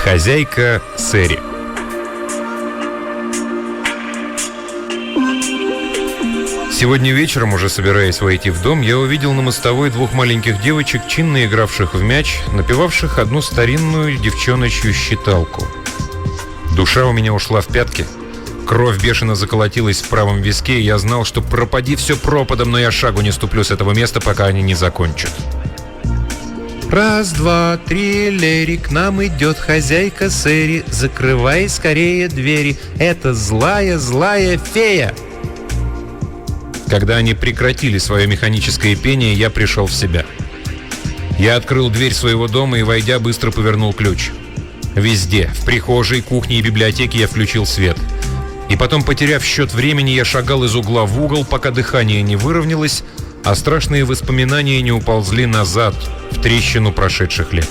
Хозяйка Сэри. Сегодня вечером, уже собираясь войти в дом, я увидел на мостовой двух маленьких девочек, чинно игравших в мяч, напевавших одну старинную девчоночью считалку. Душа у меня ушла в пятки. Кровь бешено заколотилась в правом виске, и я знал, что пропади все пропадом, но я шагу не ступлю с этого места, пока они не закончат. Раз, два, три, Лерри, к нам идет хозяйка Сэри. Закрывай скорее двери, это злая фея. Когда они прекратили свое механическое пение, я пришел в себя. Я открыл дверь своего дома и, войдя, быстро повернул ключ. Везде, в прихожей, кухне и библиотеке я включил свет. И потом, потеряв счет времени, я шагал из угла в угол, пока дыхание не выровнялось, а страшные воспоминания не уползли назад, в трещину прошедших лет.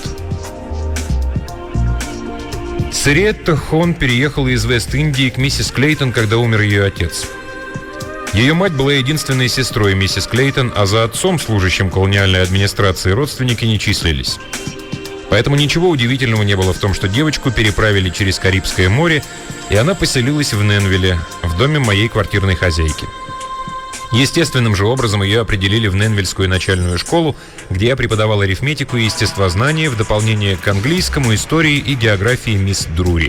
Сэриэтта Хон переехала из Вест-Индии к миссис Клейтон, когда умер ее отец. Ее мать была единственной сестрой миссис Клейтон, а за отцом, служащим колониальной администрации, родственники не числились. Поэтому ничего удивительного не было в том, что девочку переправили через Карибское море, и она поселилась в Ненвилле, в доме моей квартирной хозяйки. Естественным же образом ее определили в Ненвиллскую начальную школу, где я преподавал арифметику и естествознание в дополнение к английскому, истории и географии мисс Друри.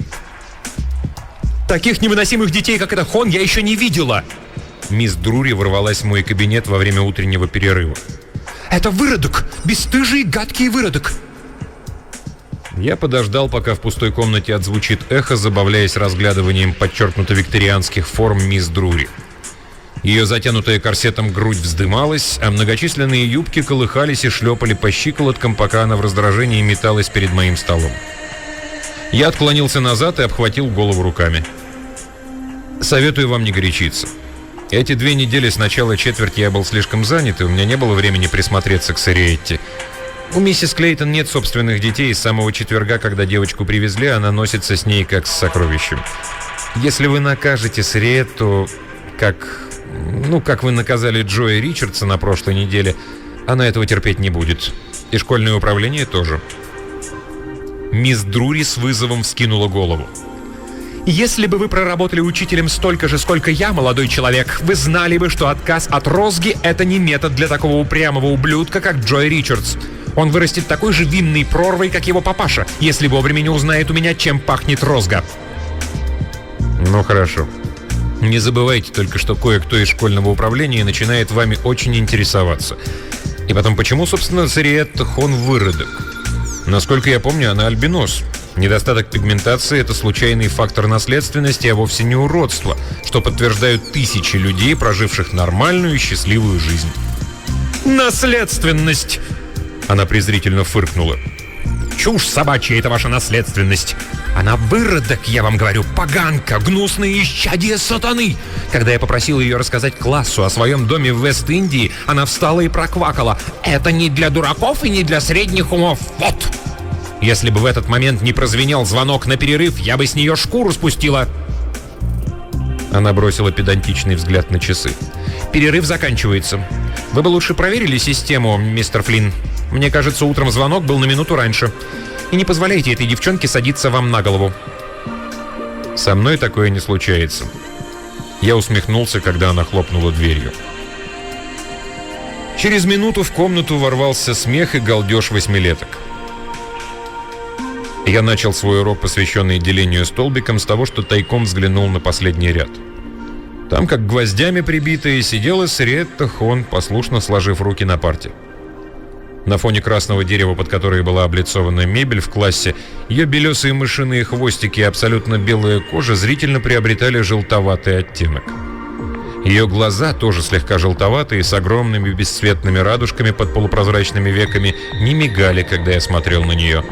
Таких невыносимых детей, как эта Хон, я еще не видела. Мисс Друри ворвалась в мой кабинет во время утреннего перерыва. Это выродок! Бесстыжий, гадкий выродок! Я подождал, пока в пустой комнате отзвучит эхо, забавляясь разглядыванием подчеркнуто викторианских форм мисс Друри. Ее затянутая корсетом грудь вздымалась, а многочисленные юбки колыхались и шлепали по щиколоткам, пока она в раздражении металась перед моим столом. Я отклонился назад и обхватил голову руками. Советую вам не горячиться. Эти 2 недели с начала четверти я был слишком занят, и у меня не было времени присмотреться к Сэриэтте. У миссис Клейтон нет собственных детей, и с самого четверга, когда девочку привезли, она носится с ней как с сокровищем. Если вы накажете Сэриэтту, как вы наказали Джоя Ричардса на прошлой неделе, она этого терпеть не будет. И школьное управление тоже. Мисс Друри с вызовом вскинула голову. Если бы вы проработали учителем столько же, сколько я, молодой человек, вы знали бы, что отказ от розги — это не метод для такого упрямого ублюдка, как Джой Ричардс. Он вырастет такой же винной прорвой, как его папаша, если вовремя не узнает у меня, чем пахнет розга. Ну хорошо. Не забывайте только, что кое-кто из школьного управления начинает вами очень интересоваться. И потом, почему, собственно, Сэриэтта Хон выродок? Насколько я помню, она альбинос. Недостаток пигментации – это случайный фактор наследственности, а вовсе не уродство, что подтверждают тысячи людей, проживших нормальную и счастливую жизнь. Наследственность! Она презрительно фыркнула. Чушь собачья — это ваша наследственность. Она выродок, я вам говорю, поганка, гнусное исчадие сатаны. Когда я попросил ее рассказать классу о своем доме в Вест-Индии, она встала и проквакала: это не для дураков и не для средних умов, вот. Если бы в этот момент не прозвенел звонок на перерыв, я бы с нее шкуру спустила. Она бросила педантичный взгляд на часы. Перерыв заканчивается. Вы бы лучше проверили систему, мистер Флинн. Мне кажется, утром звонок был на минуту раньше. И не позволяйте этой девчонке садиться вам на голову. Со мной такое не случается. Я усмехнулся, когда она хлопнула дверью. Через минуту в комнату ворвался смех и галдеж 8-леток. Я начал свой урок, посвященный делению столбиком, с того, что тайком взглянул на последний ряд. Там, как гвоздями прибитая, сидела Сэриэтта Хон, послушно сложив руки на парте. На фоне красного дерева, под которое была облицована мебель в классе, ее белесые мышиные хвостики и абсолютно белая кожа зрительно приобретали желтоватый оттенок. Ее глаза, тоже слегка желтоватые, с огромными бесцветными радужками под полупрозрачными веками, не мигали, когда я смотрел на нее.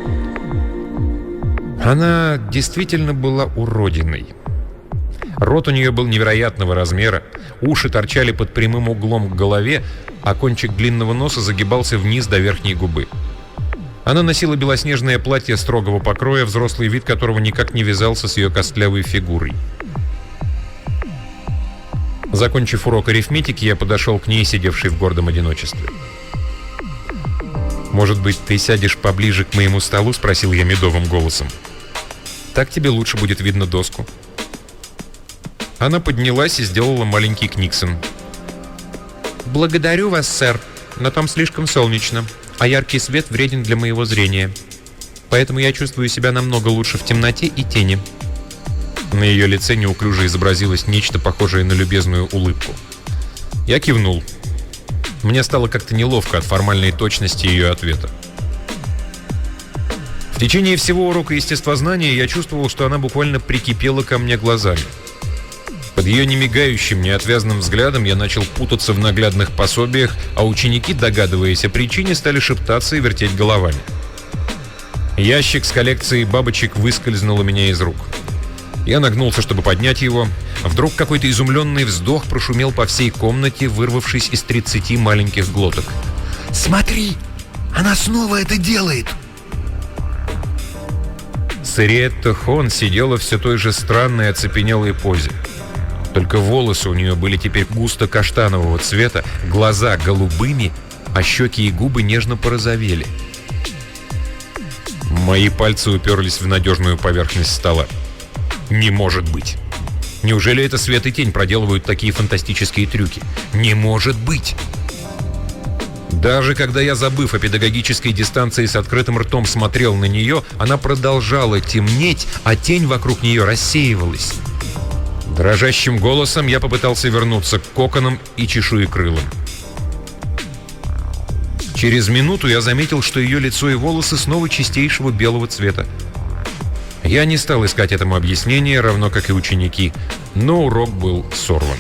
Она действительно была уродиной. Рот у нее был невероятного размера, уши торчали под прямым углом к голове, а кончик длинного носа загибался вниз до верхней губы. Она носила белоснежное платье строгого покроя, взрослый вид которого никак не вязался с ее костлявой фигурой. Закончив урок арифметики, я подошел к ней, сидевшей в гордом одиночестве. «Может быть, ты сядешь поближе к моему столу?» — спросил я медовым голосом. «Так тебе лучше будет видно доску». Она поднялась и сделала маленький книксон. «Благодарю вас, сэр, но там слишком солнечно, а яркий свет вреден для моего зрения. Поэтому я чувствую себя намного лучше в темноте и тени». На ее лице неуклюже изобразилось нечто похожее на любезную улыбку. Я кивнул. Мне стало как-то неловко от формальной точности ее ответа. В течение всего урока естествознания я чувствовал, что она буквально прикипела ко мне глазами. Под ее немигающим, неотвязным взглядом я начал путаться в наглядных пособиях, а ученики, догадываясь о причине, стали шептаться и вертеть головами. Ящик с коллекцией бабочек выскользнул у меня из рук. Я нагнулся, чтобы поднять его. Вдруг какой-то изумленный вздох прошумел по всей комнате, вырвавшись из 30 маленьких глоток. «Смотри! Она снова это делает!» Сэриэтта Хон сидела все той же странной оцепенелой позе. Только волосы у нее были теперь густо каштанового цвета, глаза голубыми, а щеки и губы нежно порозовели. Мои пальцы уперлись в надежную поверхность стола. Не может быть! Неужели это свет и тень проделывают такие фантастические трюки? Не может быть! Даже когда я, забыв о педагогической дистанции, с открытым ртом смотрел на нее, она продолжала темнеть, а тень вокруг нее рассеивалась. Дрожащим голосом я попытался вернуться к коконам и чешуекрылам. Через минуту я заметил, что ее лицо и волосы снова чистейшего белого цвета. Я не стал искать этому объяснения, равно как и ученики, но урок был сорван.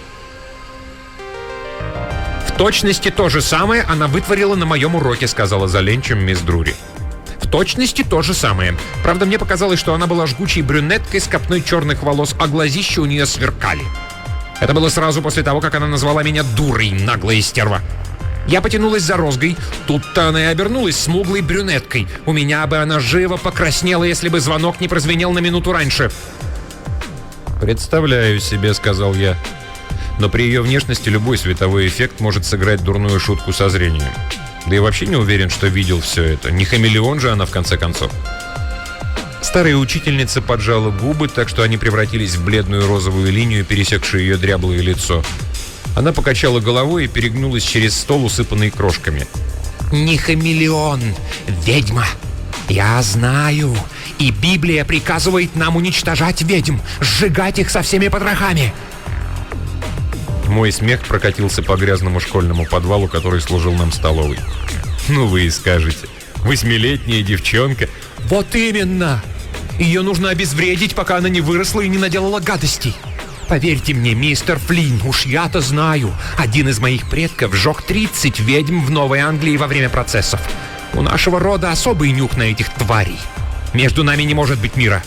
«В точности то же самое она вытворила на моем уроке», — сказала за ленчем мисс Друри. «В точности то же самое. Правда, мне показалось, что она была жгучей брюнеткой с копной черных волос, а глазища у нее сверкали. Это было сразу после того, как она назвала меня дурой, наглая стерва. Я потянулась за розгой. Тут-то она и обернулась смуглой брюнеткой. У меня бы она живо покраснела, если бы звонок не прозвенел на минуту раньше». «Представляю себе», — сказал я. «Но при ее внешности любой световой эффект может сыграть дурную шутку со зрением. Да и вообще не уверен, что видел все это. Не хамелеон же она, в конце концов». Старая учительница поджала губы, так что они превратились в бледную розовую линию, пересекшую ее дряблое лицо. Она покачала головой и перегнулась через стол, усыпанный крошками. «Не хамелеон, ведьма. Я знаю. И Библия приказывает нам уничтожать ведьм, сжигать их со всеми потрохами». Мой смех прокатился по грязному школьному подвалу, который служил нам столовой. «Ну вы и скажете. 8-летняя девчонка». «Вот именно! Ее нужно обезвредить, пока она не выросла и не наделала гадостей. Поверьте мне, мистер Флинн, уж я-то знаю. Один из моих предков сжег 30 ведьм в Новой Англии во время процессов. У нашего рода особый нюх на этих тварей. Между нами не может быть мира».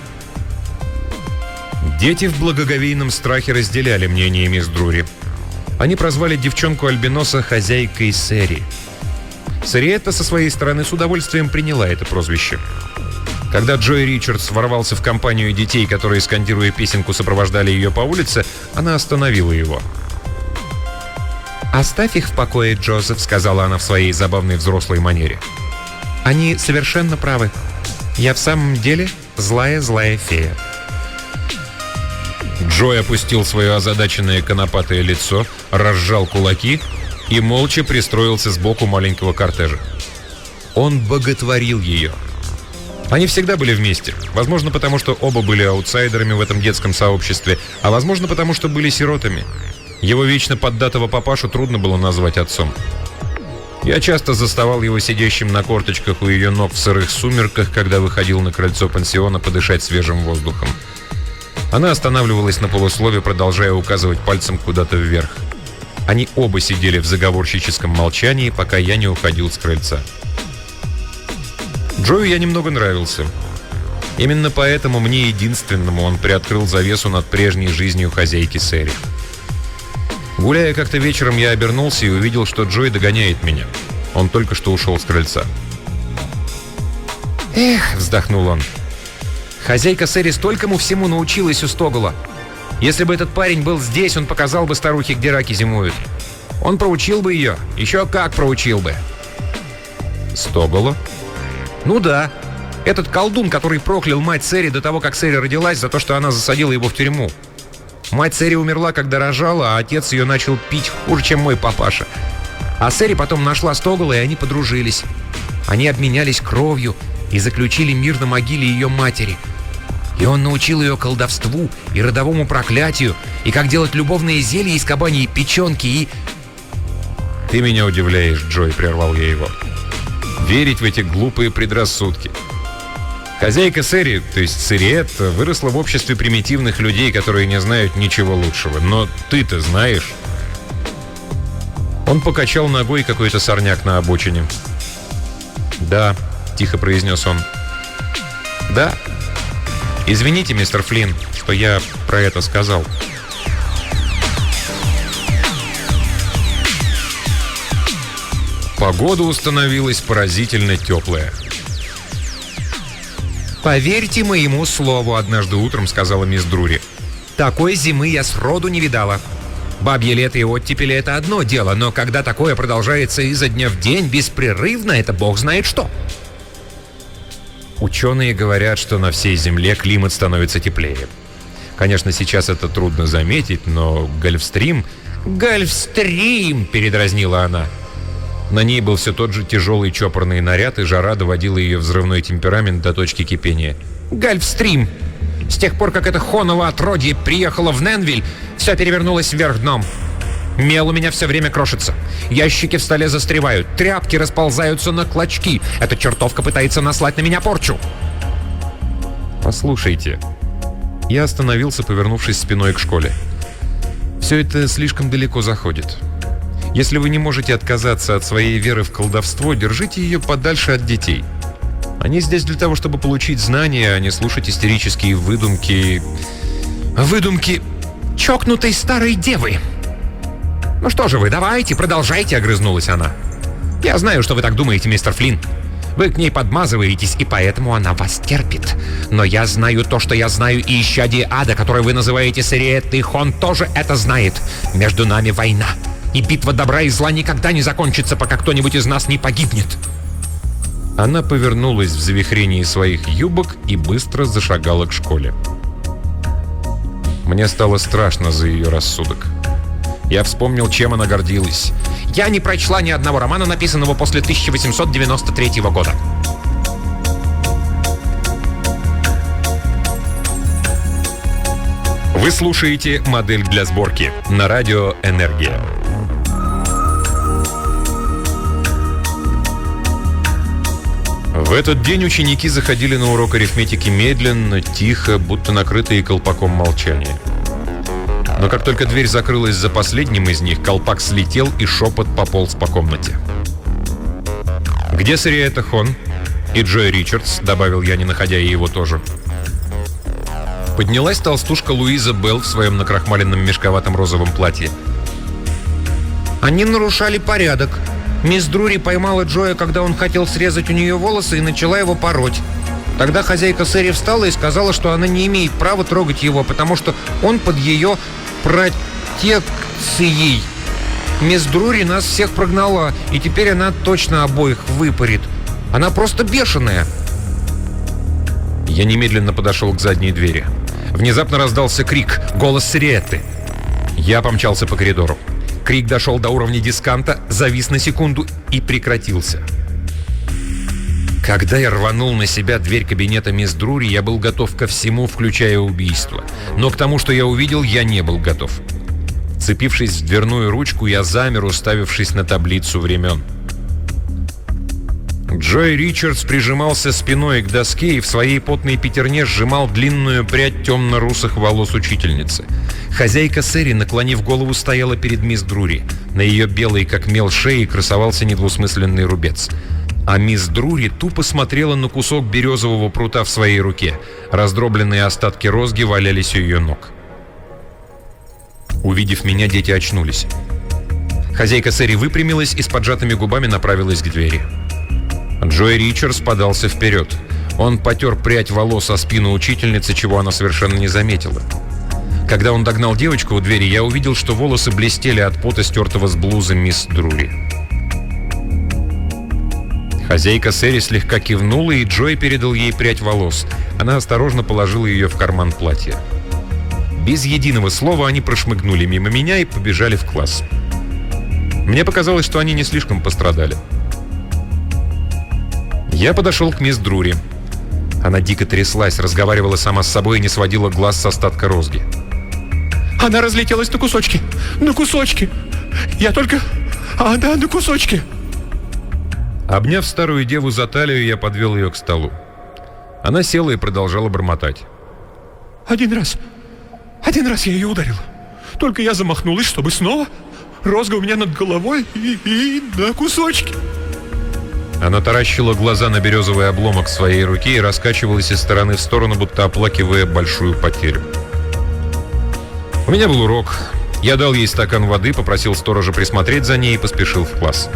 Дети в благоговейном страхе разделяли мнение мисс Друри. Они прозвали девчонку-альбиноса хозяйкой Сэри. Сэриэтта со своей стороны с удовольствием приняла это прозвище. Когда Джой Ричардс ворвался в компанию детей, которые, скандируя песенку, сопровождали ее по улице, она остановила его. «Оставь их в покое, Джозеф», — сказала она в своей забавной взрослой манере. «Они совершенно правы. Я в самом деле злая-злая фея». Джой опустил свое озадаченное конопатое лицо, разжал кулаки и молча пристроился сбоку маленького кортежа. Он боготворил ее. Они всегда были вместе. Возможно, потому что оба были аутсайдерами в этом детском сообществе, а возможно, потому что были сиротами. Его вечно поддатого папашу трудно было назвать отцом. Я часто заставал его сидящим на корточках у ее ног в сырых сумерках, когда выходил на крыльцо пансиона подышать свежим воздухом. Она останавливалась на полуслове, продолжая указывать пальцем куда-то вверх. Они оба сидели в заговорщическом молчании, пока я не уходил с крыльца. Джою я немного нравился. Именно поэтому мне единственному он приоткрыл завесу над прежней жизнью хозяйки Сэри. Гуляя как-то вечером, я обернулся и увидел, что Джой догоняет меня. Он только что ушел с крыльца. «Эх», — вздохнул он, — «хозяйка Сэри столькому всему научилась у Стогула. Если бы этот парень был здесь, он показал бы старухе, где раки зимуют. Он проучил бы ее, еще как проучил бы». Стоголо? Ну да. Этот колдун, который проклял мать Сэри до того, как Сэри родилась, за то, что она засадила его в тюрьму. Мать Сэри умерла, когда рожала, а отец ее начал пить хуже, чем мой папаша. А Сэри потом нашла Стогола, и они подружились. Они обменялись кровью и заключили мир на могиле ее матери. И он научил ее колдовству и родовому проклятию, и как делать любовные зелья из кабаньей печенки, и... «Ты меня удивляешь, Джой», — прервал я его. «Верить в эти глупые предрассудки. Хозяйка Сэри, то есть Сэриетта, выросла в обществе примитивных людей, которые не знают ничего лучшего. Но ты-то знаешь». Он покачал ногой какой-то сорняк на обочине. «Да», — тихо произнес он. «Да. Извините, мистер Флинн, что я про это сказал». Погода установилась поразительно теплая. «Поверьте моему слову», — однажды утром сказала мисс Друри. «Такой зимы я сроду не видала. Бабье лето и оттепели — это одно дело, но когда такое продолжается изо дня в день, беспрерывно, это бог знает что». Ученые говорят, что на всей Земле климат становится теплее. Конечно, сейчас это трудно заметить, но Гольфстрим... «Гольфстрим!» — передразнила она. На ней был все тот же тяжелый чопорный наряд, и жара доводила ее взрывной темперамент до точки кипения. «Гольфстрим! С тех пор, как это хоново отродье приехало в Ненвиль, все перевернулось вверх дном. Мел у меня все время крошится. Ящики в столе застревают, тряпки расползаются на клочки. Эта чертовка пытается наслать на меня порчу». «Послушайте». Я остановился, повернувшись спиной к школе. «Все это слишком далеко заходит. Если вы не можете отказаться от своей веры в колдовство, держите ее подальше от детей. Они здесь для того, чтобы получить знания, а не слушать истерические выдумки... «Выдумки чокнутой старой девы!» «Ну что же вы, давайте, продолжайте», — огрызнулась она. «Я знаю, что вы так думаете, мистер Флинн. Вы к ней подмазываетесь, и поэтому она вас терпит. Но я знаю то, что я знаю, и исчадие ада, которое вы называете Сэриеттой, он тоже это знает. Между нами война. И битва добра и зла никогда не закончится, пока кто-нибудь из нас не погибнет». Она повернулась в завихрении своих юбок и быстро зашагала к школе. Мне стало страшно за ее рассудок. Я вспомнил, чем она гордилась. «Я не прочла ни одного романа, написанного после 1893 года». Вы слушаете «Модель для сборки» на радио «Энергия». В этот день ученики заходили на урок арифметики медленно, тихо, будто накрытые колпаком молчания. Но как только дверь закрылась за последним из них, колпак слетел и шепот пополз по комнате. «Где Сэриетта Хон?» «И Джой Ричардс», — добавил я, не находя и его тоже. Поднялась толстушка Луиза Белл в своем накрахмаленном мешковатом розовом платье. «Они нарушали порядок. Мисс Друри поймала Джоя, когда он хотел срезать у нее волосы, и начала его пороть. Тогда хозяйка Сэри встала и сказала, что она не имеет права трогать его, потому что он под ее протекцией. Мисс Друри нас всех прогнала, и теперь она точно обоих выпарит. Она просто бешеная». Я немедленно подошел к задней двери. Внезапно раздался крик, голос Сэриетты. Я помчался по коридору. Крик дошел до уровня дисканта, завис на секунду и прекратился. Когда я рванул на себя дверь кабинета мисс Друри, я был готов ко всему, включая убийство. Но к тому, что я увидел, я не был готов. Цепившись в дверную ручку, я замер, уставившись на таблицу времен. Джой Ричардс прижимался спиной к доске и в своей потной пятерне сжимал длинную прядь темно-русых волос учительницы. Хозяйка Сэри, наклонив голову, стояла перед мисс Друри. На ее белой, как мел, шее красовался недвусмысленный рубец. А мисс Друри тупо смотрела на кусок березового прута в своей руке. Раздробленные остатки розги валялись у ее ног. Увидев меня, дети очнулись. Хозяйка Сэри выпрямилась и с поджатыми губами направилась к двери. Джой Ричардс подался вперед. Он потер прядь волос о спину учительницы, чего она совершенно не заметила. Когда он догнал девочку у двери, я увидел, что волосы блестели от пота, стертого с блузы мисс Друри. Хозяйка Сэри слегка кивнула, и Джой передал ей прядь волос. Она осторожно положила ее в карман платья. Без единого слова они прошмыгнули мимо меня и побежали в класс. Мне показалось, что они не слишком пострадали. Я подошел к мисс Друри. Она дико тряслась, разговаривала сама с собой и не сводила глаз с остатка розги. Она разлетелась на кусочки! На кусочки! Я только... Она на кусочки! Обняв старую деву за талию, я подвел ее к столу. Она села и продолжала бормотать. Один раз я ее ударил. Только я замахнулась, чтобы снова... Розга у меня над головой и на кусочки. Она таращила глаза на березовый обломок своей руки и раскачивалась из стороны в сторону, будто оплакивая большую потерю. У меня был урок. Я дал ей стакан воды, попросил сторожа присмотреть за ней и поспешил в класс.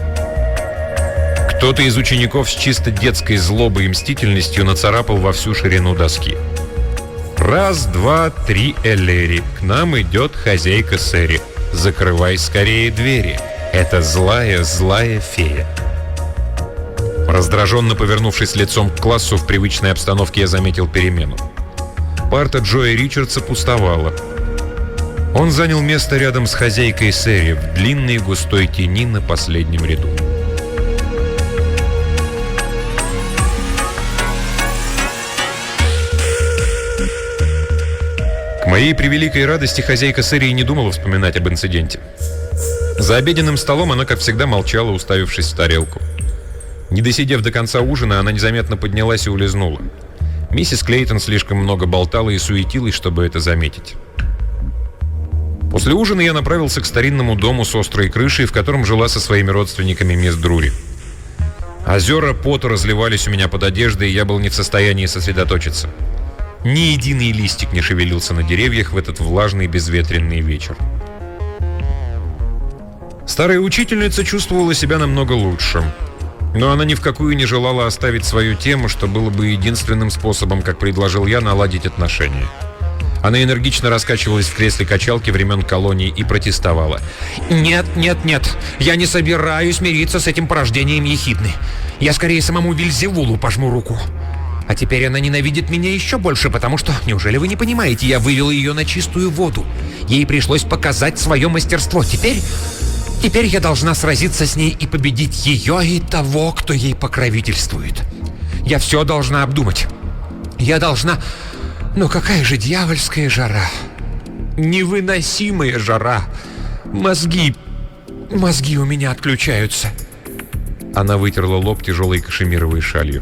Кто-то из учеников с чисто детской злобой и мстительностью нацарапал во всю ширину доски. «Раз, два, три, Эллери. К нам идет хозяйка Сэри. Закрывай скорее двери. Это злая, злая фея». Раздраженно повернувшись лицом к классу, в привычной обстановке я заметил перемену. Парта Джоя Ричардса пустовала. Он занял место рядом с хозяйкой Сэри в длинной густой тени на последнем ряду. К моей превеликой радости хозяйка Сэри и не думала вспоминать об инциденте. За обеденным столом она, как всегда, молчала, уставившись в тарелку. Не досидев до конца ужина, она незаметно поднялась и улизнула. Миссис Клейтон слишком много болтала и суетилась, чтобы это заметить. После ужина я направился к старинному дому с острой крышей, в котором жила со своими родственниками мисс Друри. Озера пота разливались у меня под одеждой, и я был не в состоянии сосредоточиться. Ни единый листик не шевелился на деревьях в этот влажный безветренный вечер. Старая учительница чувствовала себя намного лучше. Но она ни в какую не желала оставить свою тему, что было бы единственным способом, как предложил я, наладить отношения. Она энергично раскачивалась в кресле качалки времен колонии и протестовала. Нет, я не собираюсь мириться с этим порождением ехидны. Я скорее самому Вельзевулу пожму руку. А теперь она ненавидит меня еще больше, потому что, неужели вы не понимаете, я вывел ее на чистую воду. Ей пришлось показать свое мастерство. Теперь я должна сразиться с ней и победить ее и того, кто ей покровительствует. Я все должна обдумать. Я должна... Но какая же дьявольская жара. Невыносимая жара. Мозги у меня отключаются. Она вытерла лоб тяжелой кашемировой шалью.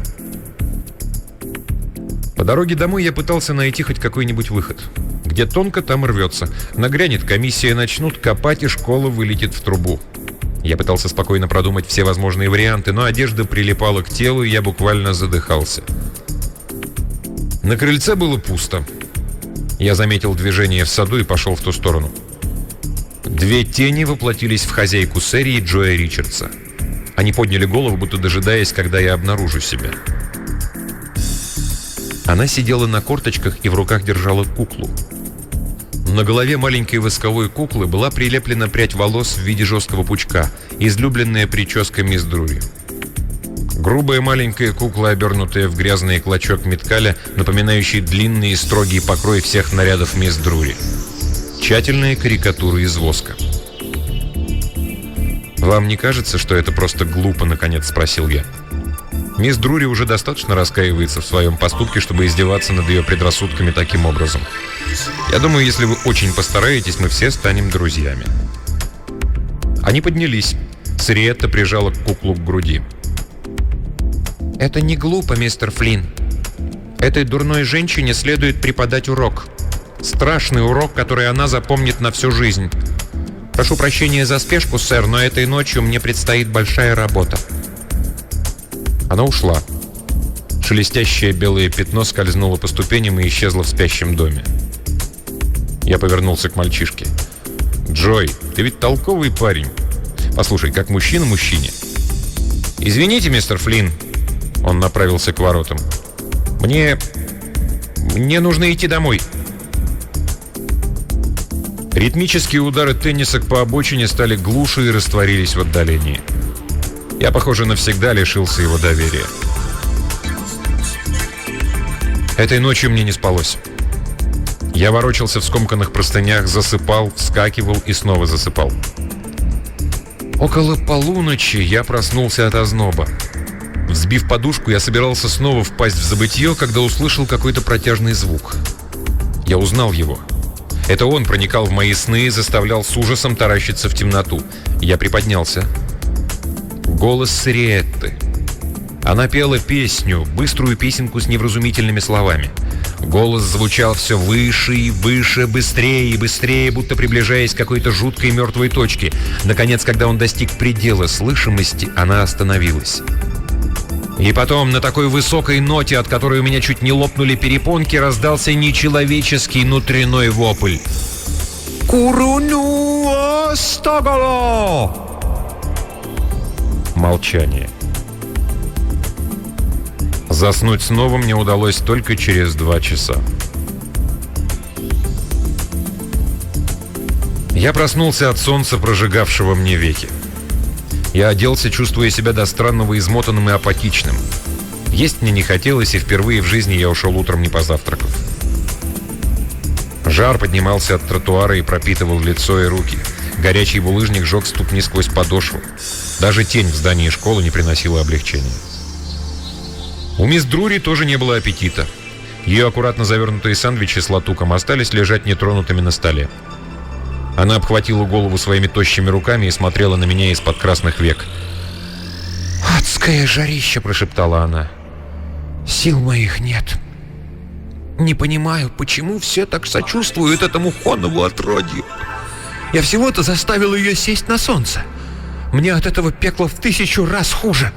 По дороге домой я пытался найти хоть какой-нибудь выход. Где тонко, там рвется. Нагрянет комиссия, начнут копать, и школа вылетит в трубу. Я пытался спокойно продумать все возможные варианты, но одежда прилипала к телу, и я буквально задыхался. На крыльце было пусто. Я заметил движение в саду и пошел в ту сторону. Две тени воплотились в хозяйку Сэри и Джоя Ричардса. Они подняли голову, будто дожидаясь, когда я обнаружу себя. Она сидела на корточках и в руках держала куклу. На голове маленькой восковой куклы была прилеплена прядь волос в виде жесткого пучка, излюбленная прическа мисс Друри. Грубая маленькая кукла, обернутая в грязный клочок меткаля, напоминающий длинный и строгий покрой всех нарядов мисс Друри. Тщательная карикатура из воска. «Вам не кажется, что это просто глупо?» — наконец спросил я. Мисс Друри уже достаточно раскаивается в своем поступке, чтобы издеваться над ее предрассудками таким образом. Я думаю, если вы очень постараетесь, мы все станем друзьями. Они поднялись. Сриетта прижала куклу к груди. Это не глупо, мистер Флинн. Этой дурной женщине следует преподать урок. Страшный урок, который она запомнит на всю жизнь. Прошу прощения за спешку, сэр, но этой ночью мне предстоит большая работа. Она ушла. Шелестящее белое пятно скользнуло по ступеням и исчезло в спящем доме. Я повернулся к мальчишке. «Джой, ты ведь толковый парень. Послушай, как мужчина мужчине». «Извините, мистер Флинн». Он направился к воротам. «Мне нужно идти домой». Ритмические удары теннисок по обочине стали глуше и растворились в отдалении. Я, похоже, навсегда лишился его доверия. Этой ночью мне не спалось. Я ворочался в скомканных простынях, засыпал, вскакивал и снова засыпал. Около полуночи я проснулся от озноба. Взбив подушку, я собирался снова впасть в забытье, когда услышал какой-то протяжный звук. Я узнал его. Это он проникал в мои сны и заставлял с ужасом таращиться в темноту. Я приподнялся. Голос Сириетты. Она пела песню, быструю песенку с невразумительными словами. Голос звучал все выше и выше, быстрее и быстрее, будто приближаясь к какой-то жуткой мертвой точке. Наконец, когда он достиг предела слышимости, она остановилась. И потом, на такой высокой ноте, от которой у меня чуть не лопнули перепонки, раздался нечеловеческий внутренний вопль. «Куруну Остоголо!» Молчание. Заснуть снова мне удалось только через 2 часа. Я проснулся от солнца, прожигавшего мне веки. Я оделся, чувствуя себя до странного измотанным и апатичным. Есть мне не хотелось, и впервые в жизни я ушел утром не позавтракав. Жар поднимался от тротуара и пропитывал лицо и руки. Горячий булыжник жег ступни сквозь подошву. Даже тень в здании школы не приносила облегчения. У мисс Друри тоже не было аппетита. Ее аккуратно завернутые сэндвичи с латуком остались лежать нетронутыми на столе. Она обхватила голову своими тощими руками и смотрела на меня из-под красных век. «Адское жарище!» – прошептала она. «Сил моих нет. Не понимаю, почему все так сочувствуют этому Хонову отродью. Я всего-то заставил ее сесть на солнце. Мне от этого пекла в 1000 раз хуже».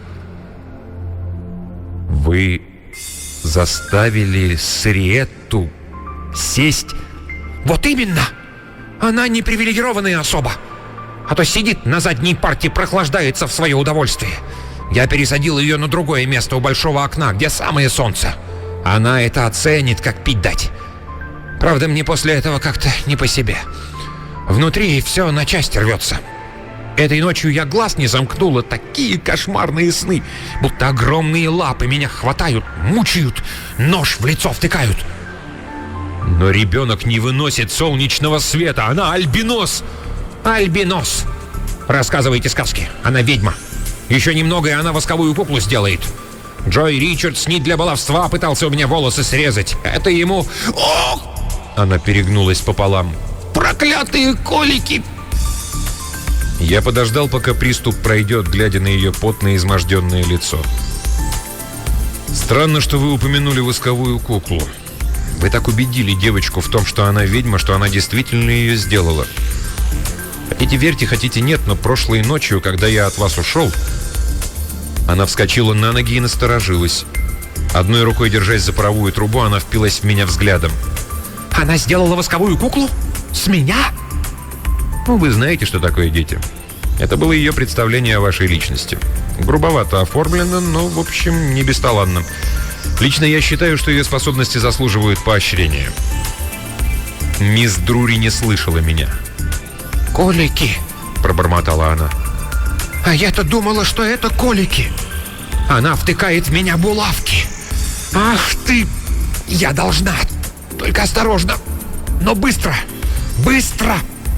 «Вы заставили Сириетту сесть?» «Вот именно! Она не привилегированная особа. А то сидит на задней парте, прохлаждается в свое удовольствие. Я пересадил ее на другое место у большого окна, где самое солнце. Она это оценит, как пить дать. Правда, мне после этого как-то не по себе. Внутри все на части рвется. Этой ночью я глаз не замкнула, такие кошмарные сны, будто огромные лапы меня хватают, мучают, нож в лицо втыкают. Но ребенок не выносит солнечного света, она альбинос. Альбинос. Рассказывайте сказки, она ведьма. Еще немного, и она восковую куклу сделает. Джой Ричардс не для баловства пытался у меня волосы срезать. Это ему... Ох! Она перегнулась пополам. Проклятые колики! Я подождал, пока приступ пройдет, глядя на ее потное, изможденное лицо. Странно, что вы упомянули восковую куклу. Вы так убедили девочку в том, что она ведьма, что она действительно ее сделала. Хотите верьте, хотите нет, но прошлой ночью, когда я от вас ушел... Она вскочила на ноги и насторожилась. Одной рукой, держась за паровую трубу, она впилась в меня взглядом. «Она сделала восковую куклу? С меня?» Ну, вы знаете, что такое дети. Это было ее представление о вашей личности. Грубовато оформлено, но, в общем, не бесталанно. Лично я считаю, что ее способности заслуживают поощрения. Мисс Друри не слышала меня. «Колики», — пробормотала она. «А я-то думала, что это колики. Она втыкает в меня булавки. Ах ты! Я должна. Только осторожно. Но быстро! Быстро!»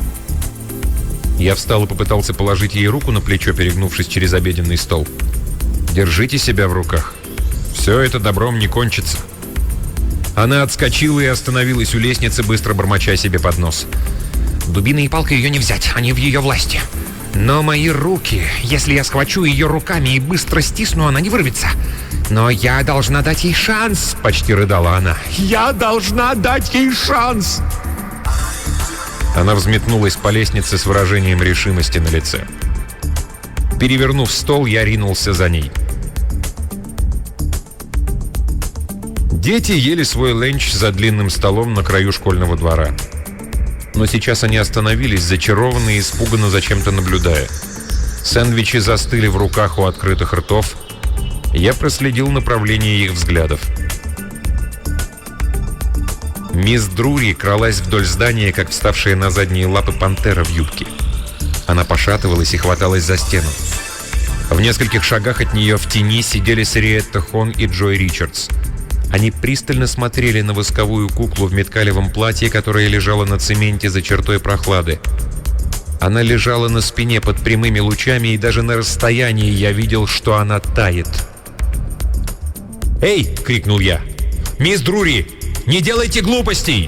Я встал и попытался положить ей руку на плечо, перегнувшись через обеденный стол. «Держите себя в руках. Все это добром не кончится». Она отскочила и остановилась у лестницы, быстро бормоча себе под нос. «Дубиной и палкой ее не взять, они в ее власти. Но мои руки, если я схвачу ее руками и быстро стисну, она не вырвется. Но я должна дать ей шанс», — почти рыдала она. «Я должна дать ей шанс!» Она взметнулась по лестнице с выражением решимости на лице. Перевернув стол, я ринулся за ней. Дети ели свой ленч за длинным столом на краю школьного двора. Но сейчас они остановились, зачарованные и испуганно зачем-то наблюдая. Сэндвичи застыли в руках у открытых ртов. Я проследил направление их взглядов. Мисс Друри кралась вдоль здания, как вставшая на задние лапы пантера в юбке. Она пошатывалась и хваталась за стену. В нескольких шагах от нее в тени сидели Сириетта Хон и Джой Ричардс. Они пристально смотрели на восковую куклу в меткалевом платье, которая лежала на цементе за чертой прохлады. Она лежала на спине под прямыми лучами, и даже на расстоянии я видел, что она тает. «Эй!» — крикнул я. «Мисс Друри, не делайте глупостей!»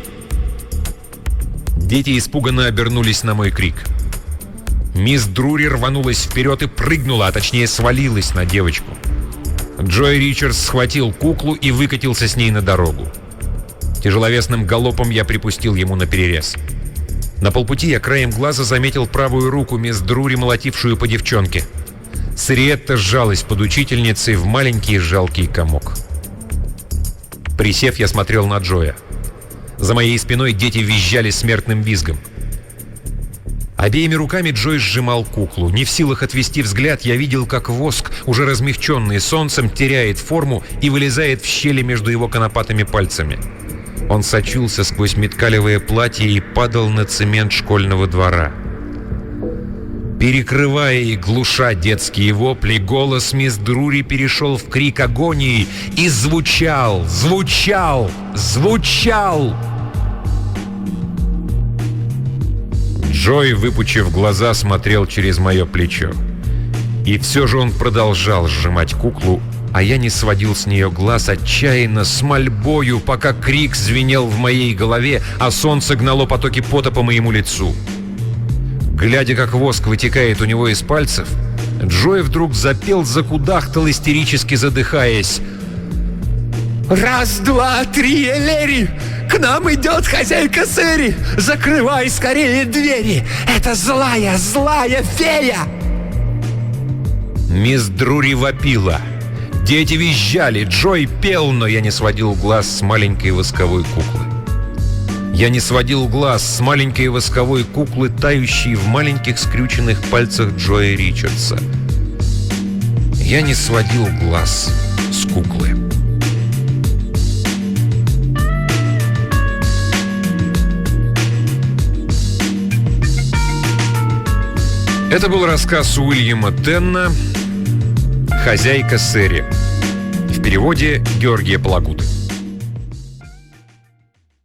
Дети испуганно обернулись на мой крик. Мисс Друри рванулась вперед и прыгнула, а точнее свалилась на девочку. Джой Ричардс схватил куклу и выкатился с ней на дорогу. Тяжеловесным галопом я припустил ему наперерез. На полпути я краем глаза заметил правую руку мисс Друри, молотившую по девчонке. Сириетта сжалась под учительницей в маленький жалкий комок. Присев, я смотрел на Джоя. За моей спиной дети визжали смертным визгом. Обеими руками Джой сжимал куклу. Не в силах отвести взгляд, я видел, как воск, уже размягченный солнцем, теряет форму и вылезает в щели между его конопатыми пальцами. Он сочился сквозь меткалевое платье и падал на цемент школьного двора. Перекрывая и глуша детские вопли, голос мисс Друри перешел в крик агонии и звучал. Джой, выпучив глаза, смотрел через мое плечо. И все же он продолжал сжимать куклу, а я не сводил с нее глаз отчаянно, с мольбою, пока крик звенел в моей голове, а солнце гнало потоки пота по моему лицу. Глядя, как воск вытекает у него из пальцев, Джой вдруг запел, закудахтал, истерически задыхаясь. «Раз, два, три, Элери! К нам идет хозяйка Сэри! Закрывай скорее двери! Это злая фея!» Мисс Друри вопила. Дети визжали, Джой пел, но я не сводил глаз с маленькой восковой куклы. Я не сводил глаз с маленькой восковой куклы, тающей в маленьких скрюченных пальцах Джоя Ричардса. Я не сводил глаз с куклы. Это был рассказ Уильяма Тенна «Хозяйка Сэри». В переводе Георгия Палагуты.